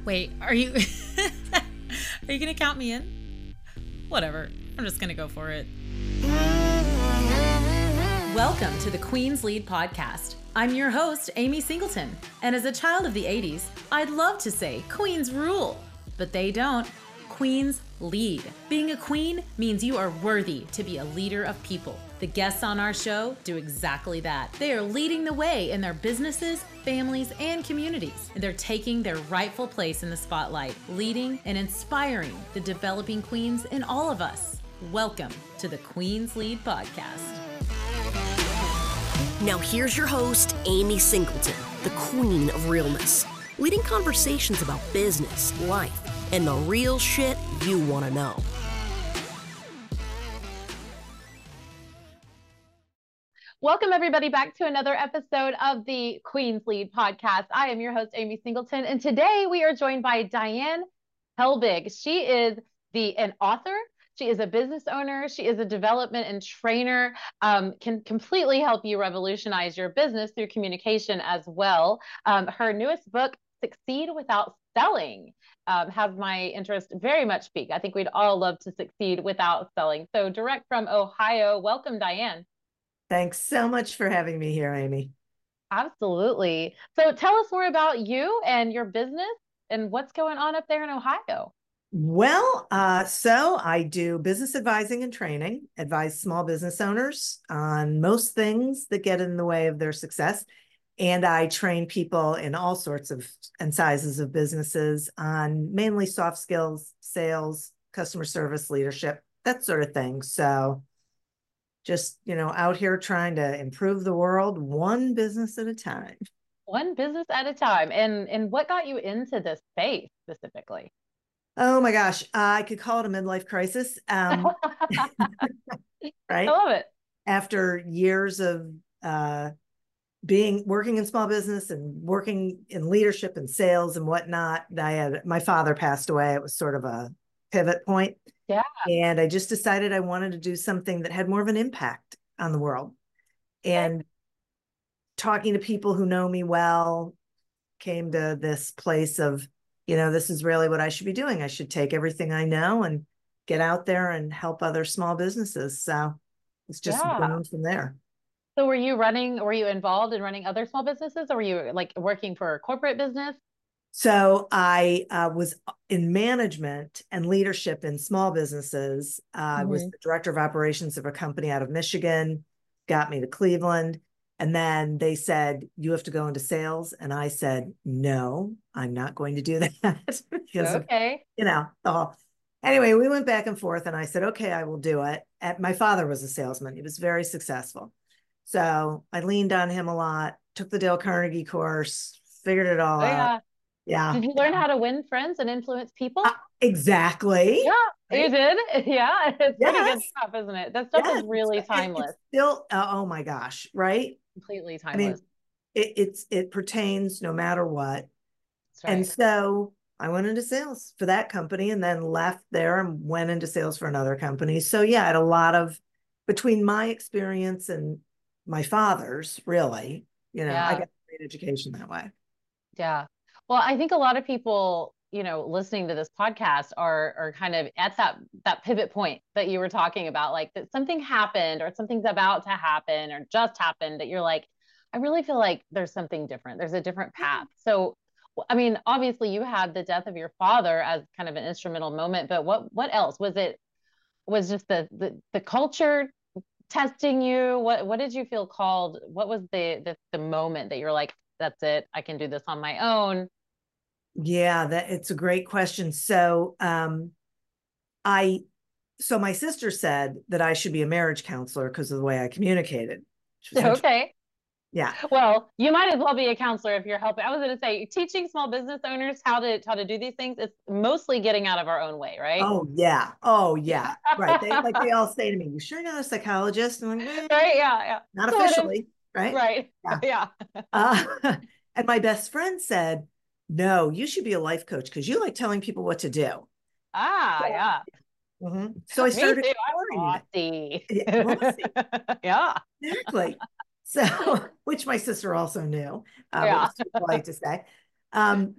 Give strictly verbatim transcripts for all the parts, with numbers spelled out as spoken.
Wait, are you are you gonna count me in? Whatever. I'm just gonna go for it. Welcome to the Queen's Lead Podcast. I'm your host, Amy Singleton, and as a child of the eighties, I'd love to say queens rule, but they don't. Queens lead. Being a queen means you are worthy to be a leader of people. The guests on our show do exactly that. They are leading the way in their businesses, families, and communities. And they're taking their rightful place in the spotlight, leading and inspiring the developing queens in all of us. Welcome to the Queen's Lead Podcast. Now here's your host, Amy Singleton, the queen of realness, leading conversations about business, life, and the real shit you want to know. Welcome, everybody, back to another episode of the Queen's Lead Podcast. I am your host, Amy Singleton, and today we are joined by Diane Helbig. She is the an author. She is a business owner. She is a development and trainer, um, can completely help you revolutionize your business through communication as well. Um, her newest book, Succeed Without Selling, um, has my interest very much piqued. I think we'd all love to succeed without selling. So direct from Ohio, welcome, Diane. Thanks so much for having me here, Amy. Absolutely. So tell us more about you and your business and what's going on up there in Ohio. Well, uh, so I do business advising and training, advise small business owners on most things that get in the way of their success. And I train people in all sorts of and sizes of businesses on mainly soft skills, sales, customer service, leadership, that sort of thing. So just, you know, out here trying to improve the world one business at a time. One business at a time. And, and what got you into this space specifically? Oh my gosh, uh, I could call it a midlife crisis. Um, right? I love it. After years of uh, being working in small business and working in leadership and sales and whatnot, I had my father passed away. It was sort of a pivot point. Yeah. And I just decided I wanted to do something that had more of an impact on the world. And okay. Talking to people who know me well, came to this place of, you know, this is really what I should be doing. I should take everything I know and get out there and help other small businesses. So it's just yeah. grown from there. So were you running, were you involved in running other small businesses, or were you like working for a corporate business? So I uh, was in management and leadership in small businesses. Uh, mm-hmm. I was the director of operations of a company out of Michigan, got me to Cleveland. And then they said, you have to go into sales. And I said, no, I'm not going to do that. because okay. Of, you know, the whole, anyway, we went back and forth and I said, okay, I will do it. And my father was a salesman. He was very successful. So I leaned on him a lot, took the Dale Carnegie course, figured it all oh, yeah. out. Yeah. Did you learn how to win friends and influence people? Uh, exactly. Yeah, right? You did. Yeah. It's yes. pretty good stuff, isn't it? That stuff yes. is really timeless. It's still, uh, oh my gosh, right? Completely timeless. I mean, it, it's, it pertains no matter what. Right. And so I went into sales for that company and then left there and went into sales for another company. So yeah, I had a lot of, between my experience and my father's, really, you know, yeah. I got a great education that way. Yeah. Well, I think a lot of people, you know, listening to this podcast are are kind of at that that pivot point that you were talking about, like that something happened or something's about to happen or just happened that you're like, I really feel like there's something different. There's a different path. So, I mean, obviously you had the death of your father as kind of an instrumental moment, but what what else was it? Was just the the, the culture testing you? What what did you feel called? What was the, the the moment that you're like, that's it, I can do this on my own? Yeah, that it's a great question. So, um, I, so my sister said that I should be a marriage counselor because of the way I communicated. Okay. Yeah. Well, you might as well be a counselor if you're helping. I was going to say, teaching small business owners how to how to do these things, it's mostly getting out of our own way, right? Oh yeah. Oh yeah. Right. They like they all say to me, "You sure you're not a psychologist?" I'm like, eh, right. Yeah. Yeah. Not sort officially. Of. Right. Right. Yeah. yeah. uh, and my best friend said, no, you should be a life coach because you like telling people what to do. Ah, so, yeah. Mm-hmm. So I started. Me too. I'm bossy. Yeah, bossy. yeah. Exactly. So, which my sister also knew, uh, yeah. but was too polite to say. Um,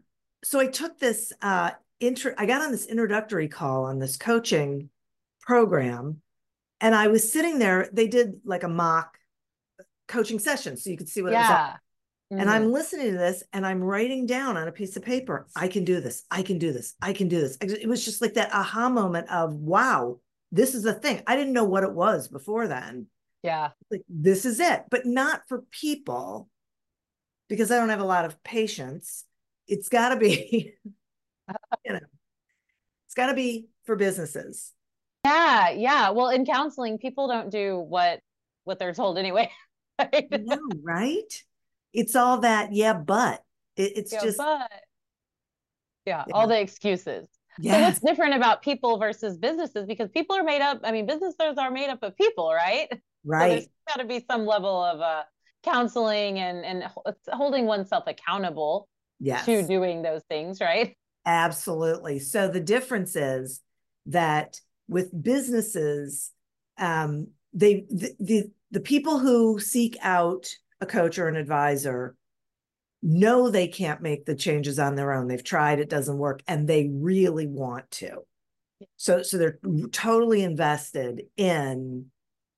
so I took this uh intro, I got on this introductory call on this coaching program, and I was sitting there. They did like a mock coaching session so you could see what it was all. Yeah. And Mhm. I'm listening to this and I'm writing down on a piece of paper, I can do this, I can do this, I can do this. It was just like that aha moment of, wow, this is a thing. I didn't know what it was before then. Yeah. Like, this is it, but not for people, because I don't have a lot of patience. It's got to be, you know, it's got to be for businesses. Yeah, yeah. Well, in counseling, people don't do what what they're told anyway. Right? No, right? It's all that, yeah, but it, it's Yeah, just, but yeah, yeah. all the excuses. Yes. So what's different about people versus businesses? Because people are made up, I mean, businesses are made up of people, right? Right. So there's got to be some level of uh, counseling and, and holding oneself accountable Yes. to doing those things, right? Absolutely. So the difference is that with businesses, um, they the, the the people who seek out a coach or an advisor know they can't make the changes on their own. They've tried, it doesn't work, and they really want to. So so they're totally invested in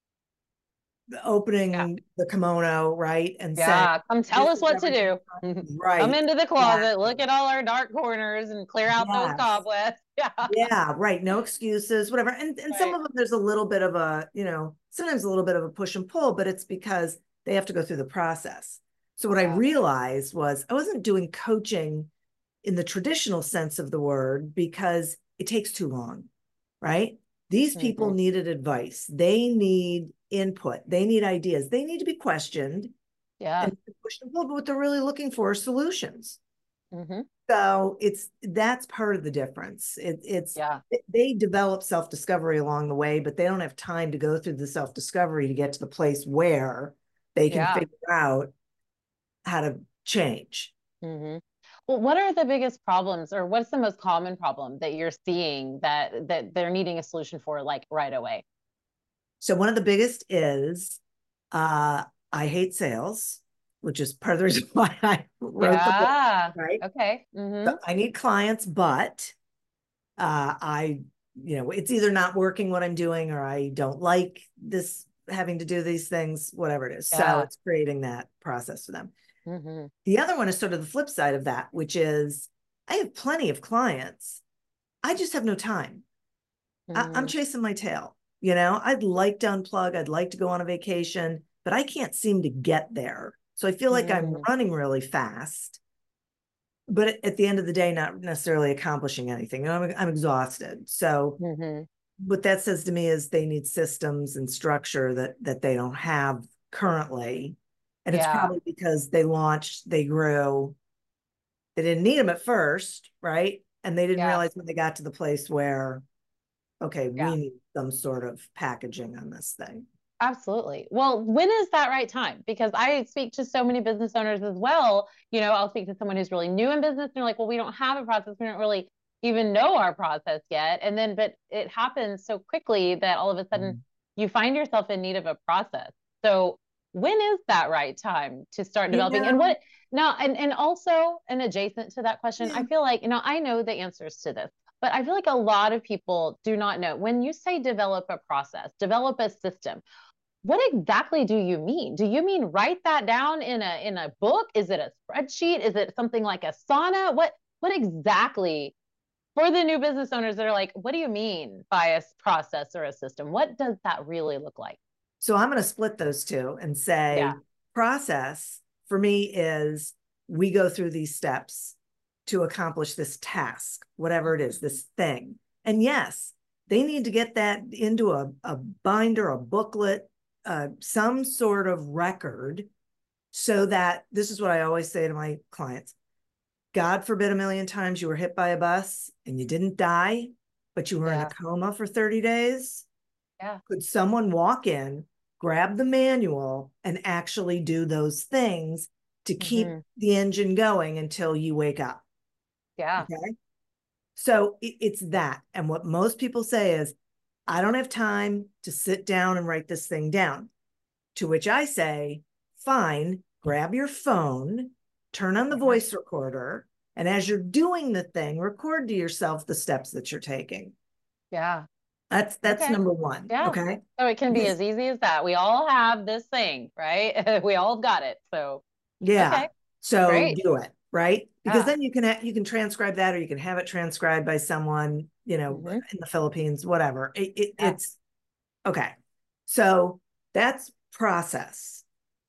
opening yeah. the kimono, right? And yeah, saying, come tell us what to do. Right. Come into the closet, yeah. look at all our dark corners and clear out yes. those cobwebs. Yeah. Yeah, right. No excuses, whatever. And and right. some of them, there's a little bit of a, you know, sometimes a little bit of a push and pull, but it's because they have to go through the process. So what yeah. I realized was I wasn't doing coaching in the traditional sense of the word because it takes too long, right? These people mm-hmm. needed advice. They need input. They need ideas. They need to be questioned. Yeah. And pushed and pulled, but what they're really looking for are solutions. Mm-hmm. So it's that's part of the difference. It, it's yeah. they develop self-discovery along the way, but they don't have time to go through the self-discovery to get to the place where they can yeah. figure out how to change. Mm-hmm. Well, what are the biggest problems, or what's the most common problem that you're seeing that that they're needing a solution for, like right away? So one of the biggest is uh, I hate sales, which is part of the reason why I wrote yeah. the book, right? Okay. Mm-hmm. So I need clients, but uh, I, you know, it's either not working what I'm doing, or I don't like this having to do these things, whatever it is. Yeah. So it's creating that process for them. Mm-hmm. The other one is sort of the flip side of that, which is I have plenty of clients. I just have no time. Mm-hmm. I, I'm chasing my tail. You know, I'd like to unplug. I'd like to go on a vacation, but I can't seem to get there. So I feel like mm-hmm. I'm running really fast, but at the end of the day, not necessarily accomplishing anything. You know, I'm, I'm exhausted. So mm-hmm. what that says to me is they need systems and structure that that they don't have currently. And yeah. it's probably because they launched, they grew, they didn't need them at first, right? And they didn't yeah. realize when they got to the place where, okay, yeah. we need some sort of packaging on this thing. Absolutely. Well, when is that right time? Because I speak to so many business owners as well. You know, I'll speak to someone who's really new in business and they're like, well, we don't have a process. We don't really even know our process yet. And then, but it happens so quickly that all of a sudden mm. you find yourself in need of a process. So when is that right time to start developing? You know, and what now, and, and also, and adjacent to that question, yeah. I feel like, you know, I know the answers to this, but I feel like a lot of people do not know. When you say develop a process, develop a system, what exactly do you mean? Do you mean write that down in a in a book? Is it a spreadsheet? Is it something like Asana? What what exactly, for the new business owners that are like, what do you mean by a process or a system? What does that really look like? So I'm going to split those two and say yeah. process for me is we go through these steps to accomplish this task, whatever it is, this thing. And yes, they need to get that into a, a binder, a booklet, uh, some sort of record, so that this is what I always say to my clients. God forbid a million times you were hit by a bus and you didn't die, but you were yeah. in a coma for thirty days. Yeah. Could someone walk in, grab the manual, and actually do those things to keep mm-hmm. the engine going until you wake up? Yeah. Okay. So it, it's that. And what most people say is, I don't have time to sit down and write this thing down. To which I say, fine, grab your phone, turn on the voice recorder, And as you're doing the thing, record to yourself the steps that you're taking. Yeah. That's that's Okay. number one. Yeah. Okay. So it can be Because- as easy as that. We all have this thing, right? We all got it. So Yeah. okay. So Great. do it, right? Because Yeah. then you can ha- you can transcribe that, or you can have it transcribed by someone, you know, Mhm. in the Philippines, whatever. It, it, Yeah. It's okay. So that's process.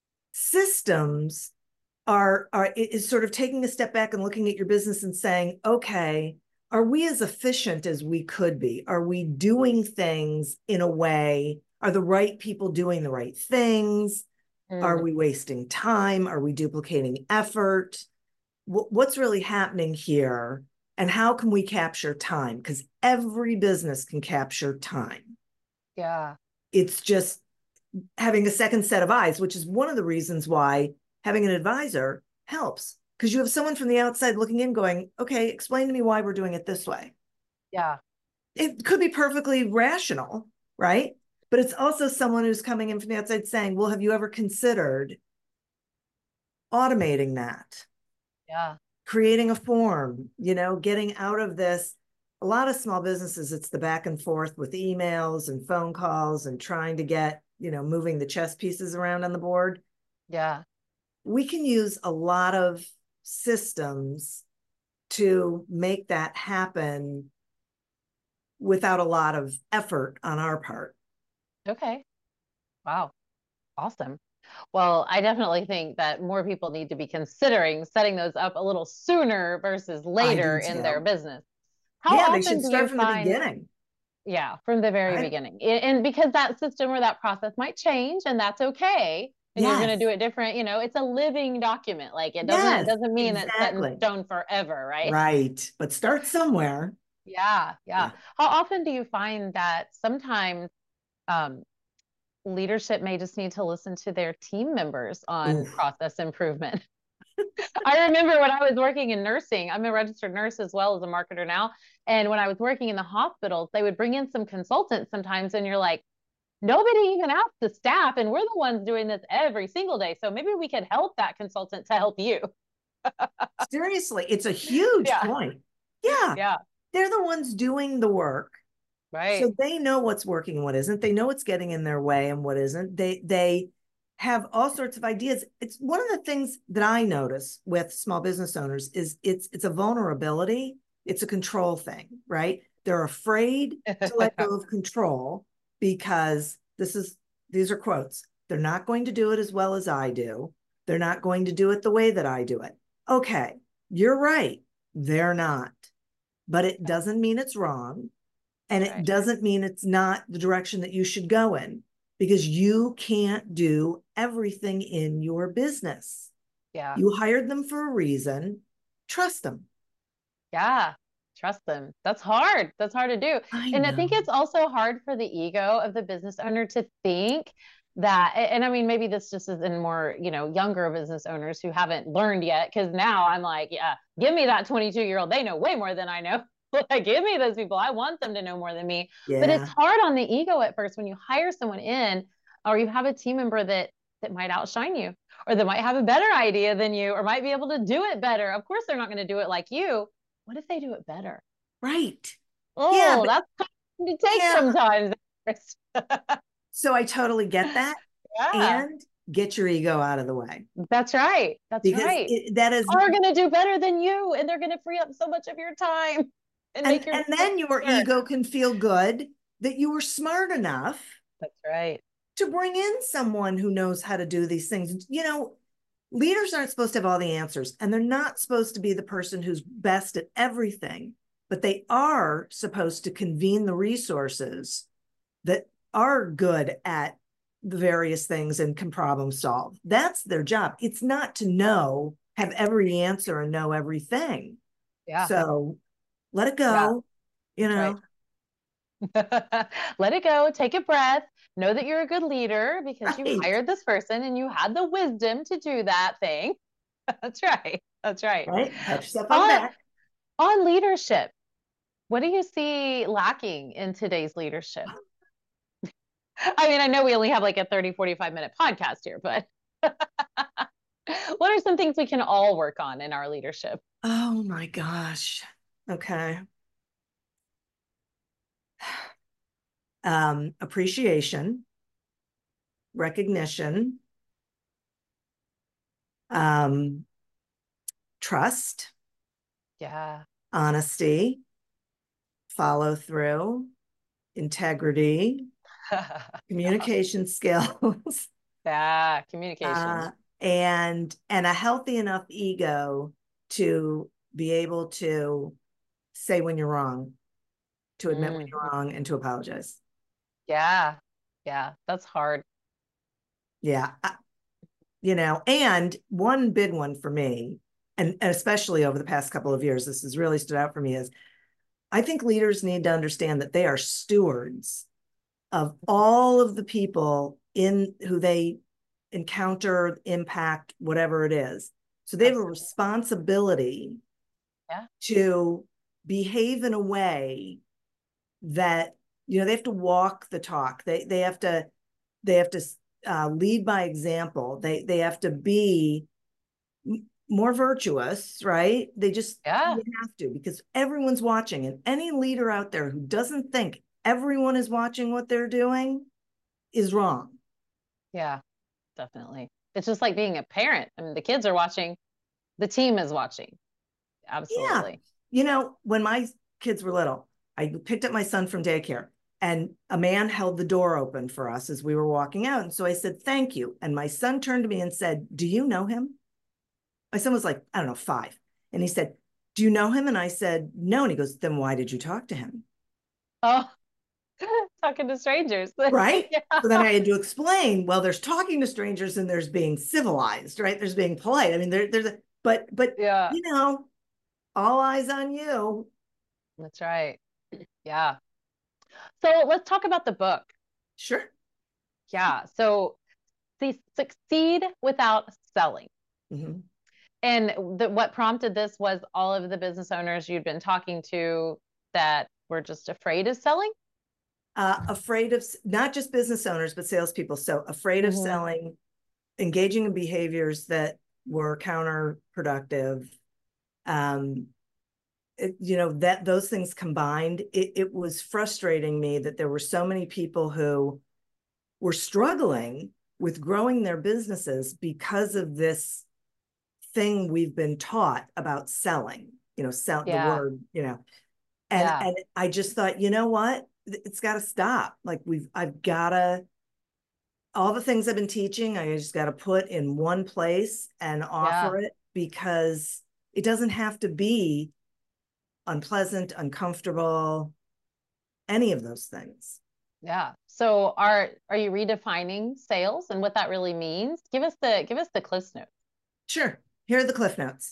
Systems are are it is sort of taking a step back and looking at your business and saying, okay, are we as efficient as we could be? Are we doing things in a way? Are the right people doing the right things? Are Mm. we wasting time? Are we duplicating effort? W- what's really happening here? And how can we capture time? Because every business can capture time. Yeah. It's just having a second set of eyes, which is one of the reasons why having an advisor helps. Because you have someone from the outside looking in going, okay, explain to me why we're doing it this way. Yeah. It could be perfectly rational, right? But it's also someone who's coming in from the outside saying, well, have you ever considered automating that? Yeah. Creating a form, you know, getting out of this. A lot of small businesses, it's the back and forth with emails and phone calls and trying to get, you know, moving the chess pieces around on the board. Yeah. We can use a lot of systems to make that happen without a lot of effort on our part. Okay. Wow. Awesome. Well, I definitely think that more people need to be considering setting those up a little sooner versus later in their business. How Yeah, they often should do start you from find, the beginning. yeah, from the very Right? beginning. A- And because that system or that process might change, and that's okay. And you're going to Yes. do it different. You know, it's a living document. Like it doesn't, Yes, doesn't mean it's set in exactly. stone forever, right? Right. But start somewhere. Yeah, yeah. Yeah. How often do you find that sometimes um, leadership may just need to listen to their team members on Oof. process improvement? I remember when I was working in nursing, I'm a registered nurse as well as a marketer now. And when I was working in the hospitals, they would bring in some consultants sometimes, and you're like, nobody even asked the staff, and we're the ones doing this every single day. So maybe we could help that consultant to help you. Seriously, it's a huge Yeah. point. Yeah. Yeah. They're the ones doing the work. Right. So they know what's working and what isn't. They know what's getting in their way and what isn't. They they have all sorts of ideas. It's one of the things that I notice with small business owners is it's it's a vulnerability. It's a control thing, right? They're afraid to let go of control because this is these are quotes. They're not going to do it as well as I do. They're not going to do it the way that I do it. Okay, you're right. They're not. But it doesn't mean it's wrong. And it Right. doesn't mean it's not the direction that you should go in, because you can't do everything in your business. Yeah. You hired them for a reason. Trust them. Yeah. Trust them. That's hard. That's hard to do. I And know. I think it's also hard for the ego of the business owner to think that, and I mean, maybe this just is in more, you know, younger business owners who haven't learned yet. Cause now I'm like, yeah, give me that twenty-two year old. They know way more than I know. Like, give me those people. I want them to know more than me. Yeah. But it's hard on the ego at first when you hire someone in, or you have a team member that that might outshine you, or that might have a better idea than you, or might be able to do it better. Of course, they're not going to do it like you. What if they do it better? Right. Oh, Yeah, but- that's hard to take Yeah. sometimes. So I totally get that. Yeah, And get your ego out of the way, that's right. That's because right. it, that is Are going to do better than you, and they're going to free up so much of your time and, make and, your and then your better. ego can feel good that you were smart enough That's right. to bring in someone who knows how to do these things. You know, leaders aren't supposed to have all the answers, and they're not supposed to be the person who's best at everything, but they are supposed to convene the resources that are good at the various things and can problem solve. That's their job. It's not to know, have every answer and know everything. Yeah. So let it go, Yeah, you know. right. Let it go. Take a breath. Know that you're a good leader because you Right. hired this person and you had the wisdom to do that thing. That's right. That's right. Right? Pat yourself on the On, back. on leadership, what do you see lacking in today's leadership? I mean, I know we only have like a thirty, forty-five minute podcast here, but What are some things we can all work on in our leadership? Oh my gosh. Okay. Um, appreciation, recognition, um, trust, Yeah. honesty, follow through, integrity, communication skills, Yeah, communication. uh, and and a healthy enough ego to be able to say when you're wrong, to admit when Mm, you're wrong, and to apologize. yeah. Yeah, that's hard. Yeah, I- you know, and one big one for me, and, and especially over the past couple of years, this has really stood out for me, is I think leaders need to understand that they are stewards of all of the people in who they encounter, impact, whatever it is. So they have a Absolutely. responsibility Yeah. to behave in a way that, you know, they have to walk the talk. They they have to they have to uh, lead by example. They they have to be more virtuous, right? They just Yeah. you have to, because everyone's watching, and any leader out there who doesn't think everyone is watching what they're doing is wrong. Yeah, definitely. It's just like being a parent. I mean, the kids are watching, the team is watching. Yeah. Absolutely. You know, when my kids were little, I picked up my son from daycare, and a man held the door open for us as we were walking out. And so I said, thank you. And my son turned to me and said, do you know him? My son was like, I don't know, five. And he said, do you know him? And I said, no. And he goes, then why did you talk to him? Oh, talking to strangers. Right. Yeah. So then I had to explain, well, there's talking to strangers and there's being civilized, right? There's being polite. I mean, there, there's a, but, but, Yeah, you know, all eyes on you. that's right. Yeah. So let's talk about the book. Sure. Yeah. So see, succeed without selling. Mm-hmm. And the, what prompted this was all of the business owners you'd been talking to that were just afraid of selling. Uh, afraid of not just business owners, but salespeople. So afraid of Mm-hmm. selling, engaging in behaviors that were counterproductive. Um, it, you know, that those things combined, it, it was frustrating me that there were so many people who were struggling with growing their businesses because of this thing we've been taught about selling, you know, sell the Yeah. word, you know, and, Yeah. and I just thought, you know what, it's got to stop. Like we've, I've got to, all the things I've been teaching, I just got to put in one place and Yeah. offer it, because it doesn't have to be unpleasant, uncomfortable, any of those things. Yeah. So are are you redefining sales and what that really means? Give us the give us the Cliff Notes. Sure. Here are the Cliff Notes.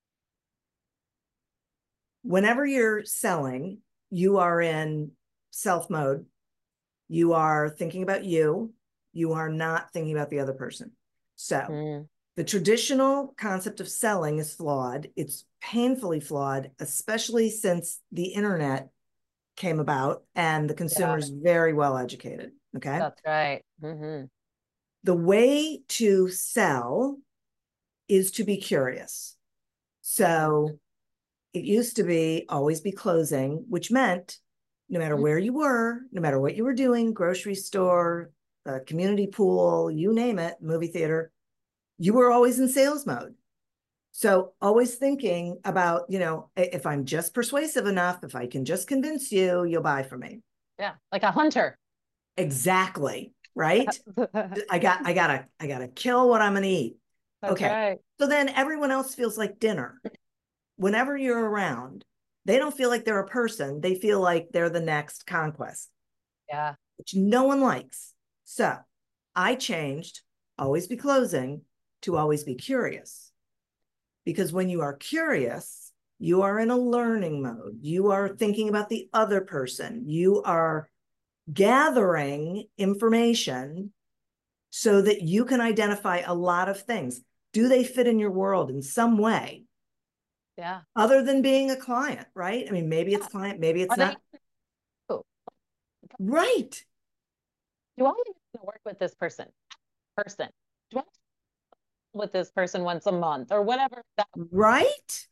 Whenever you're selling, you are in self mode. You are thinking about you. You are not thinking about the other person. So Mm. the traditional concept of selling is flawed. It's painfully flawed, especially since the internet came about and the consumer is Yeah, very well educated. Okay. that's right. Mm-hmm. The way to sell is to be curious. So it used to be always be closing, which meant no matter where you were, no matter what you were doing, grocery store, uh, community pool, you name it, movie theater, you were always in sales mode. So always thinking about, you know, if I'm just persuasive enough, if I can just convince you, you'll buy from me. Yeah, like a hunter. Exactly. Right. I got, I gotta, I gotta kill what I'm gonna eat. That's Okay. right. So then everyone else feels like dinner. Whenever you're around, they don't feel like they're a person. They feel like they're the next conquest, Yeah. which no one likes. So I changed always be closing to always be curious. Because when you are curious, you are in a learning mode. You are thinking about the other person. You are gathering information so that you can identify a lot of things. Do they fit in your world in some way? Yeah. Other than being a client, right? I mean, maybe it's Yeah. client, maybe it's Are they not. oh, Right. do I even want to work with this person? Person. Do I with this person once a month or whatever that Right.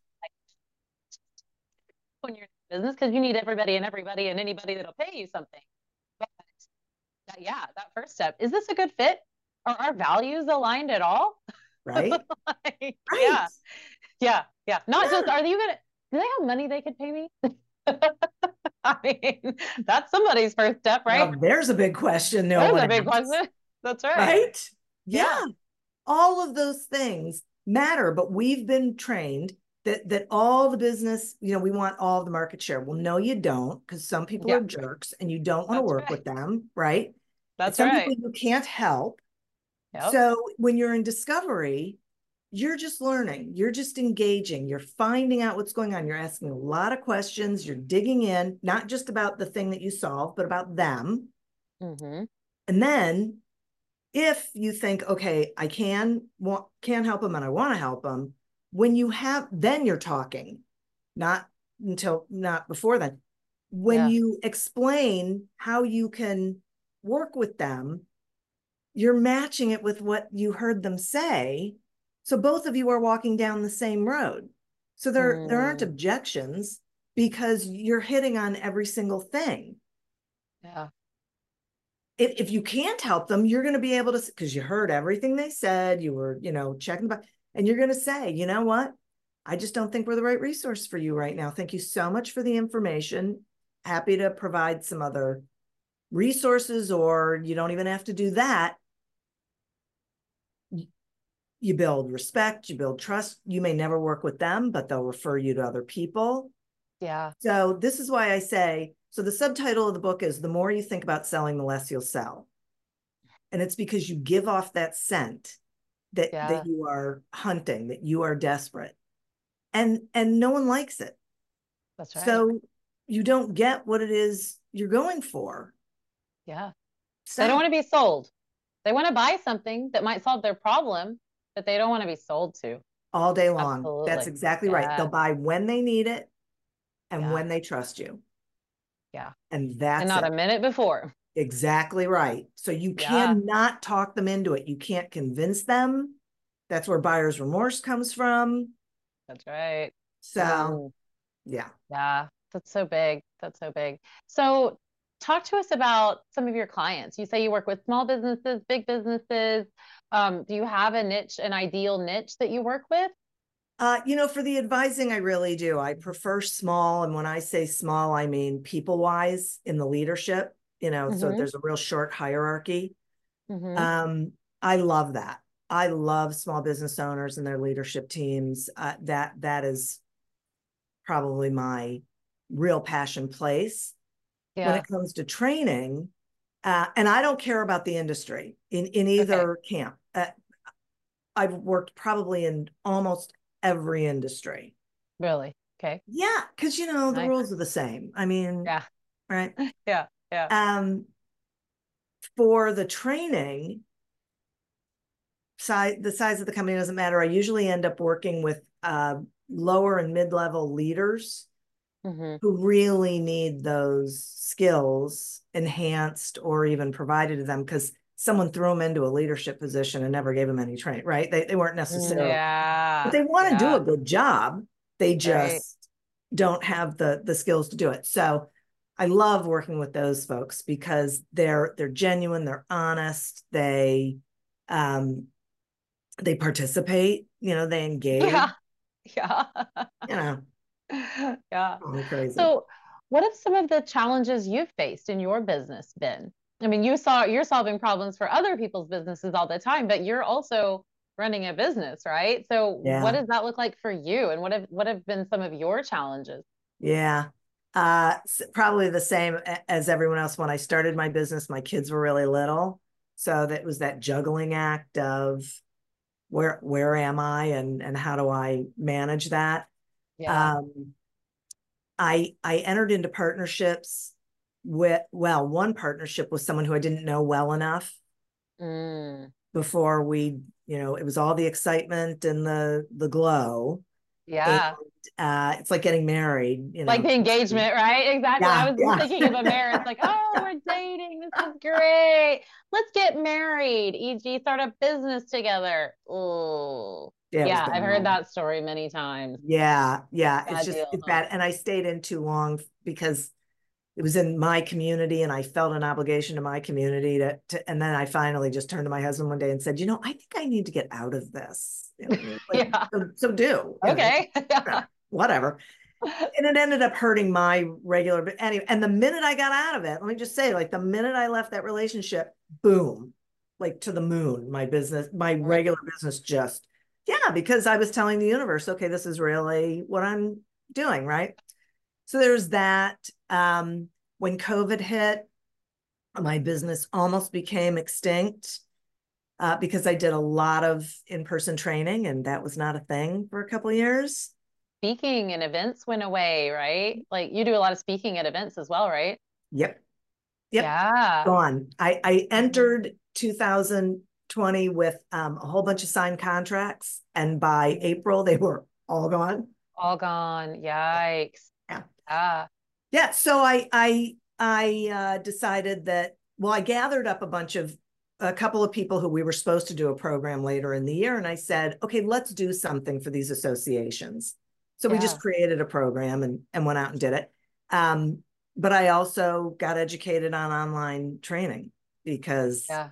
when you're in business, because you need everybody and everybody and anybody that'll pay you something. But that, yeah, that first step, is this a good fit? Are our values aligned at all? Right. Like, Right. yeah, yeah, yeah. Not Yeah. just, are you gonna, do they have money they could pay me? I mean, that's somebody's first step, right? Well, there's a big question. No There's one a big asks. question. That's right. Right? Yeah. Yeah. All of those things matter, but we've been trained that that all the business, you know, we want all the market share. Well, no, you don't, because some people Yeah. are jerks and you don't want to That's work right. with them, right? That's Some right. people you can't help. Yep. So when you're in discovery, you're just learning, you're just engaging, you're finding out what's going on. You're asking a lot of questions, you're digging in, not just about the thing that you solve, but about them. Mm-hmm. And then if you think, okay, I can want, can help them and I want to help them, when you have, then you're talking, not until, not before then. When Yeah. you explain how you can work with them, you're matching it with what you heard them say. So both of you are walking down the same road. So there, Mm. there aren't objections because you're hitting on every single thing. Yeah. If, if you can't help them, you're going to be able to, because you heard everything they said, you were, you know, checking back, and you're going to say, you know what? I just don't think we're the right resource for you right now. Thank you so much for the information. Happy to provide some other resources, or you don't even have to do that. You build respect, you build trust. You may never work with them, but they'll refer you to other people. Yeah. So this is why I say, so the subtitle of the book is The More You Think About Selling, the Less You'll Sell. And it's because you give off that scent that, Yeah. that you are hunting, that you are desperate. And, and no one likes it. That's right. So you don't get what it is you're going for. Yeah. So They don't want to be sold. They want to buy something that might solve their problem, but they don't want to be sold to. all day long. Absolutely. That's exactly right. Yeah. They'll buy when they need it and Yeah. when they trust you. Yeah. And that's And not it. a minute before. Exactly right. So you Yeah. cannot talk them into it. You can't convince them. That's where buyer's remorse comes from. That's right. So Mm. yeah. Yeah. That's so big. That's so big. So talk to us about some of your clients. You say you work with small businesses, big businesses. Um, do you have a niche, an ideal niche that you work with? Uh, you know, for the advising, I really do. I prefer small. And when I say small, I mean people-wise in the leadership, you know, so Mm-hmm. there's a real short hierarchy. Mm-hmm. Um, I love that. I love small business owners and their leadership teams. Uh, that that is probably my real passion place. When Yeah. it comes to training, uh, and I don't care about the industry in, in either camp. Uh, I've worked probably in almost every industry. Really? Okay. Yeah, because, you know, the Nice. rules are the same. I mean, Yeah. right? Yeah. Yeah. Um, for the training, size, the size of the company doesn't matter. I usually end up working with uh, lower and mid-level leaders Mm-hmm. who really need those skills enhanced or even provided to them because someone threw them into a leadership position and never gave them any training, right? They, they weren't necessarily, Yeah. but they want to Yeah. do a good job. They just Right. don't have the, the skills to do it. So I love working with those folks because they're, they're genuine, they're honest, they, um, they participate, you know, they engage, Yeah. Yeah. you know, Yeah. call me crazy. So what have some of the challenges you've faced in your business been? I mean, you saw you're solving problems for other people's businesses all the time, but you're also running a business, right? So Yeah. what does that look like for you? And what have what have been some of your challenges? Yeah. Uh, s- probably the same a- as everyone else. When I started my business, my kids were really little. So that was that juggling act of where, where am I and, and how do I manage that? Yeah. Um, I, I entered into partnerships with, well, one partnership with someone who I didn't know well enough Mm. before we, you know, it was all the excitement and the, the glow. Yeah. Uh, it's like getting married, you Like know. the engagement, right? Exactly. Yeah, I was yeah. thinking of a marriage, like, oh, we're dating. This is great. Let's get married, for example, start a business together. Oh, Yeah, it was yeah. I've heard bad. that story many times. Yeah, yeah. It's Bad just deal, it's huh? bad. And I stayed in too long because it was in my community and I felt an obligation to my community to, to and then I finally just turned to my husband one day and said, you know, I think I need to get out of this. You know, like, Yeah. so, so do, you know, Okay. yeah, whatever. And it ended up hurting my regular, but anyway, and the minute I got out of it, let me just say, like the minute I left that relationship, boom, like to the moon, my business, my regular business just, yeah, because I was telling the universe, okay, this is really what I'm doing, right? So there's that. Um, when COVID hit, my business almost became extinct uh, because I did a lot of in-person training, and that was not a thing for a couple of years. Speaking and events went away, right? Like you do a lot of speaking at events as well, right? Yep. Yep. Yeah. Gone. I, I Mhm. entered two thousand twenty with um, a whole bunch of signed contracts, and by April they were all gone. All gone. Yikes. Yeah. Yeah. Yeah. So I I I uh, decided that, well, I gathered up a bunch of a couple of people who we were supposed to do a program later in the year, and I said, okay, let's do something for these associations. So we just Yeah. created a program and and went out and did it. Um, but I also got educated on online training because Yeah.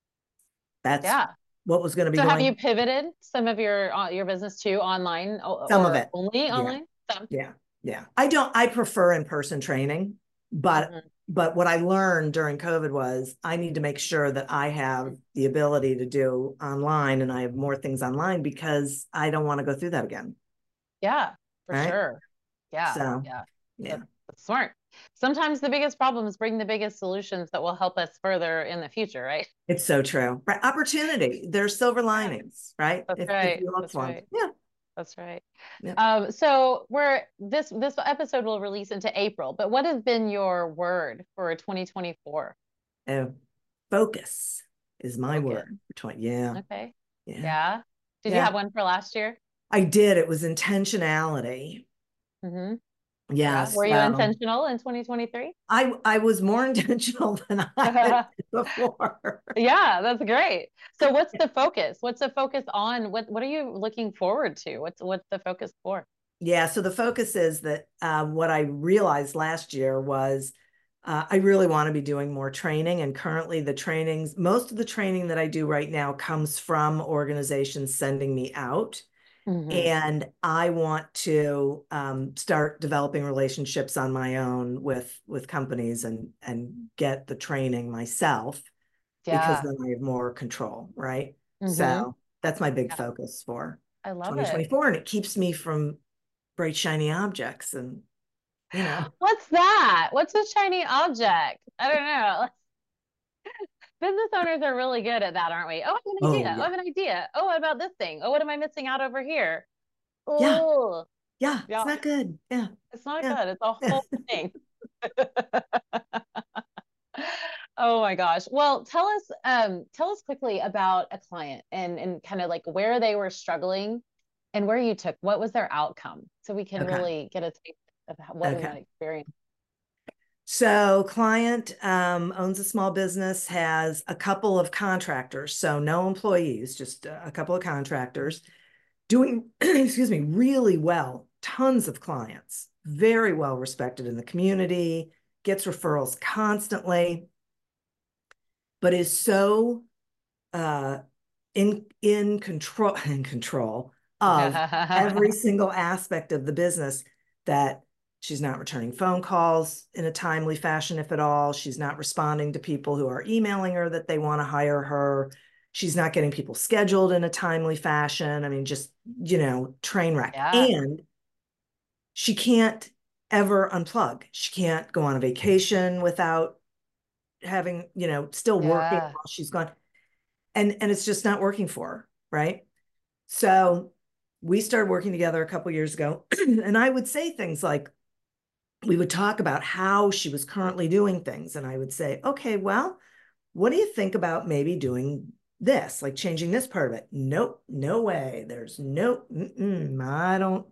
that's Yeah. what was going to be So have going. you pivoted some of your uh, your business to online or, Some of or it. only Yeah. online? Some. Yeah. Yeah. I don't, I prefer in-person training, but Mhm. but what I learned during COVID was I need to make sure that I have the ability to do online and I have more things online because I don't want to go through that again. Yeah, for Right. sure. Yeah. So, Yeah. yeah, That's, that's smart. Sometimes the biggest problems bring the biggest solutions that will help us further in the future, right? it's so true. Right. Opportunity. There's silver linings, right? That's If, if right. you look That's for them. right. Yeah. That's right. Yeah. Um, so we're this this episode will release into April, but what has been your word for twenty twenty-four? Oh, focus is my Focus. word for twenty. Yeah. Okay. Yeah. Yeah. Did you Yeah. have one for last year? I did. It was intentionality. Mm-hmm. Yeah. Yeah. Were you So intentional in twenty twenty-three? I I was more intentional than I had been before. Yeah, that's great. So what's the focus? What's the focus on? What what are you looking forward to? What's what's the focus for? Yeah. So the focus is that um, what I realized last year was uh, I really want to be doing more training. And currently, the trainings, most of the training that I do right now comes from organizations sending me out. Mm-hmm. And I want to um, start developing relationships on my own with with companies and and get the training myself because Yeah. then I have more control, right? Mm-hmm. So that's my big Yeah. focus for I love it. twenty twenty-four, and it keeps me from bright shiny objects and you know. What's that? What's a shiny object? I don't know. Business owners are really good at that, aren't we? Oh, I have an Oh idea. Oh, I yeah, have an idea. Oh, what about this thing? Oh, what am I missing out over here? yeah, Oh, yeah. It's yeah. not good. Yeah, It's not yeah. good. It's a Yeah. whole thing. Oh my gosh. Well, tell us um tell us quickly about a client and and kind of like where they were struggling and where you took what was their outcome so we can Okay. really get a taste of how- what we Okay. might experience. So client um, owns a small business, has a couple of contractors, so no employees, just a couple of contractors doing, excuse me, really well. Tons of clients, very well respected in the community, gets referrals constantly, but is so uh, in in control in control of every single aspect of the business that she's not returning phone calls in a timely fashion, if at all. She's not responding to people who are emailing her that they want to hire her. She's not getting people scheduled in a timely fashion. I mean, just, you know, train wreck. Yeah. And she can't ever unplug. She can't go on a vacation without having, you know, still working Yeah. while she's gone. And and it's just not working for her, right? So we started working together a couple years ago, and I would say things like, we would talk about how she was currently doing things. And I would say, okay, well, what do you think about maybe doing this, like changing this part of it? Nope, no way. There's no, mm-mm, I don't,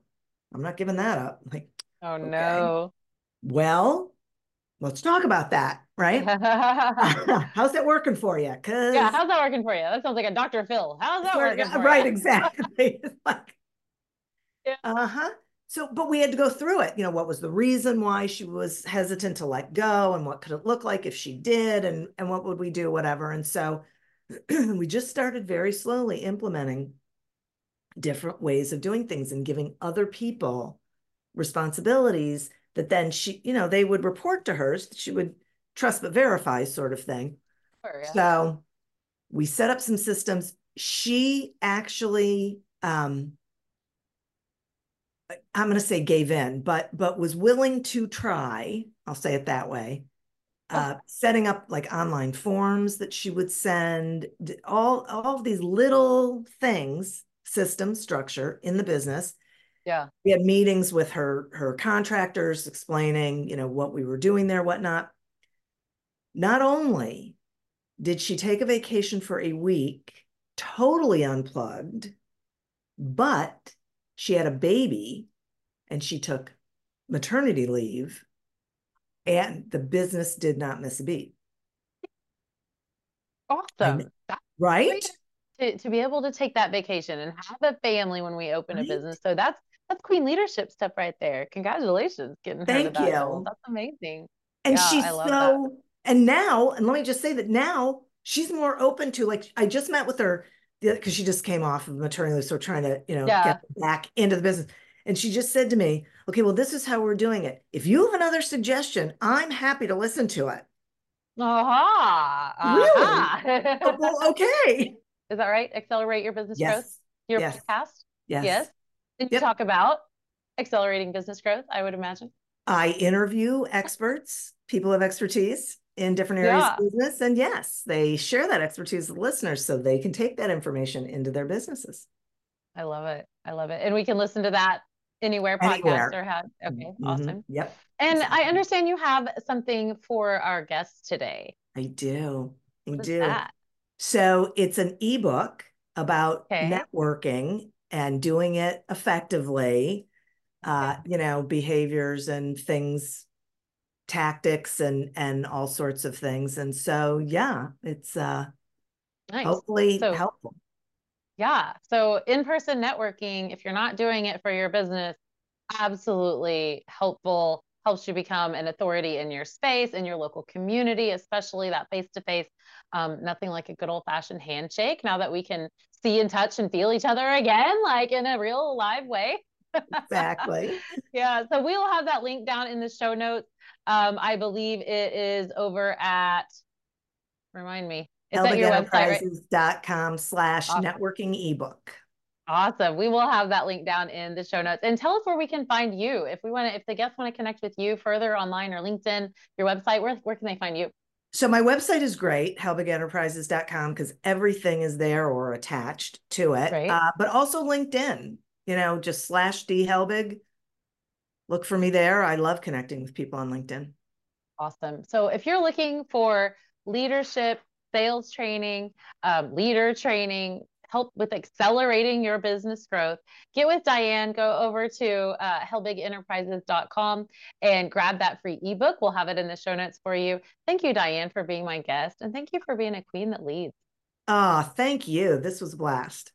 I'm not giving that up. I'm like, Oh, okay. no. Well, let's talk about that, right? How's that working for you? Because yeah, how's that working for you? That sounds like a Doctor Phil. How's that working for right, you? exactly. It's like, yeah. uh-huh. So, but we had to go through it. You know, what was the reason why she was hesitant to let go, and what could it look like if she did, and and what would we do, whatever. And so we just started very slowly implementing different ways of doing things and giving other people responsibilities that then she, you know, they would report to her. She would trust but verify sort of thing. Sure, yeah. So we set up some systems. She actually, um, I'm going to say gave in, but but was willing to try. I'll say it that way. Uh, setting up like online forms that she would send, all all of these little things, system structure in the business. Yeah. We had meetings with her her contractors explaining, you know, what we were doing there, whatnot. Not only did she take a vacation for a week, totally unplugged, but she had a baby and she took maternity leave, and the business did not miss a beat. Awesome. That's right? To, to be able to take that vacation and have a family when we open right? a business. So that's that's queen leadership stuff right there. Congratulations getting Thank her to that you. goal. That's amazing. And yeah, she's I love so, that. and now, and let me just say that now she's more open to, like, I just met with her because she just came off of maternity leave, so trying to, you know, yeah. get back into the business. And she just said to me, okay, well, this is how we're doing it. If you have another suggestion, I'm happy to listen to it. Aha. Uh-huh. Really? Uh-huh. oh, well, okay. Is that right? Accelerate your business yes. growth? Your yes. podcast? Yes. Yes. Did you yep. talk about accelerating business growth, I would imagine? I interview experts, people of expertise in different areas yeah. of business. And yes, they share that expertise with listeners so they can take that information into their businesses. I love it. I love it. And we can listen to that anywhere, anywhere. podcast or have. Okay, mm-hmm. awesome. Yep. And exactly. I understand you have something for our guests today. I do. I what do. Is that? So it's an ebook about okay. networking and doing it effectively. Okay. Uh, you know, behaviors and things, tactics and and all sorts of things. And so, yeah, it's uh, nice. hopefully so, helpful. Yeah. So in-person networking, if you're not doing it for your business, absolutely helpful, helps you become an authority in your space, in your local community, especially that face-to-face. Um, nothing like a good old-fashioned handshake now that we can see and touch and feel each other again, like in a real live way. Exactly. yeah. So we'll have that link down in the show notes. Um, I believe it is over at, remind me. It's at your website, right? helbig enterprises dot com slash networking ebook. Awesome. We will have that link down in the show notes. And tell us where we can find you. If we want to, if the guests want to connect with you further online or LinkedIn, your website, where, where can they find you? So my website is great, helbig enterprises dot com, because everything is there or attached to it. Right. Uh, but also LinkedIn, you know, just slash D Helbig. Look for me there. I love connecting with people on LinkedIn. Awesome. So if you're looking for leadership, sales training, um, leader training, help with accelerating your business growth, get with Diane, go over to uh, helbig enterprises dot com and grab that free ebook. We'll have it in the show notes for you. Thank you, Diane, for being my guest. And thank you for being a queen that leads. Ah, oh, thank you. This was a blast.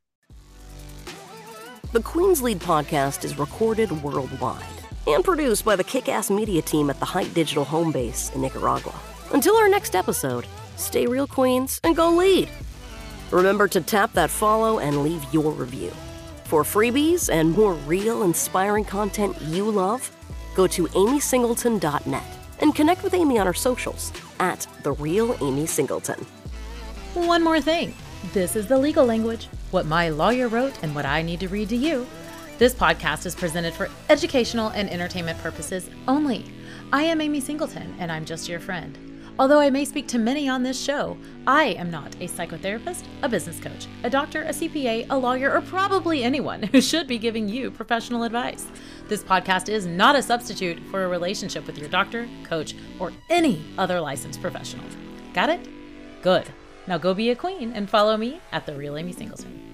The Queens Lead podcast is recorded worldwide and produced by the kick-ass media team at the Height Digital home base in Nicaragua. Until our next episode, stay real, Queens, and go lead. Remember to tap that follow and leave your review. For freebies and more real, inspiring content you love, go to amy singleton dot net and connect with Amy on her socials at The Real Amy Singleton. One more thing. This is the legal language, what my lawyer wrote and what I need to read to you. This podcast is presented for educational and entertainment purposes only. I am Amy Singleton, and I'm just your friend. Although I may speak to many on this show, I am not a psychotherapist, a business coach, a doctor, a C P A, a lawyer, or probably anyone who should be giving you professional advice. This podcast is not a substitute for a relationship with your doctor, coach, or any other licensed professional. Got it? Good. Now go be a queen and follow me at The Real Amy Singleton.